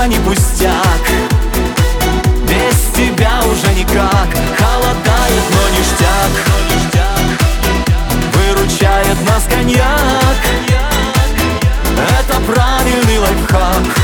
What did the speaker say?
дружба не пустяк. Без тебя уже никак. Холодает, но ништяк. Выручает нас коньяк. Это правильный лайфхак.